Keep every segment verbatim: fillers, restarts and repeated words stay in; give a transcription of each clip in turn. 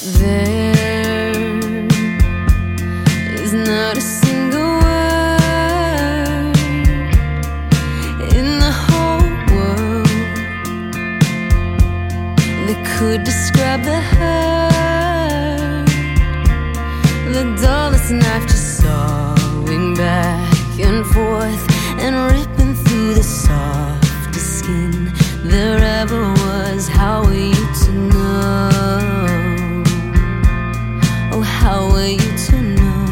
There is not a single word in the whole world that could describe the hurt. The dullest knife just sawing back and forth and ripping through the softest skin there ever was. How are you to know? Oh, how are you to know?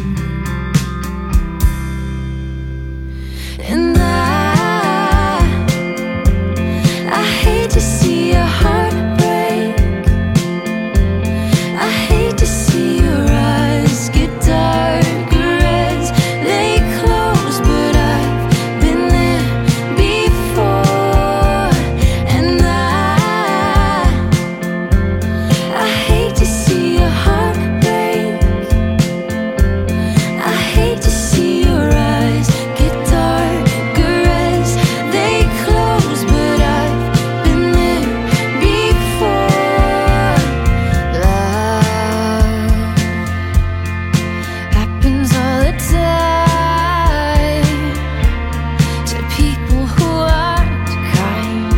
And I, I hate to see your heart break. I hate to see your eyes get darker as they close, but I've been there before. And I, I hate to see your heart break. I hate to see your eyes get darker as they close, but I've been there before. Love happens all the time to people who aren't kind,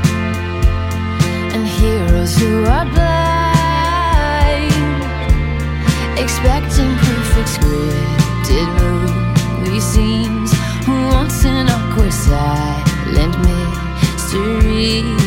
and heroes who are blind, expecting perfect scripted movie scenes. Who wants an awkward silent mystery?